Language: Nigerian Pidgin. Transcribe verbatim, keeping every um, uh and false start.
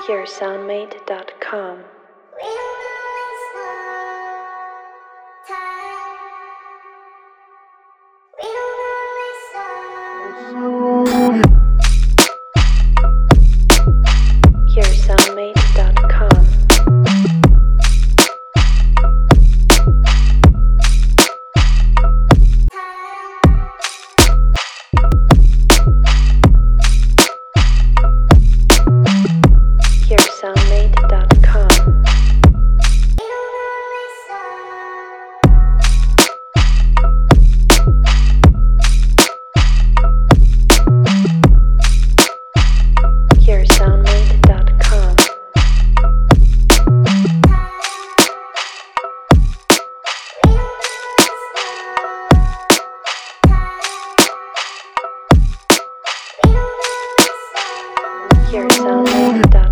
your soundmate dot com. your soundmate dot com. your soundmate dot com. your soundmate dot com. your soundmate dot com.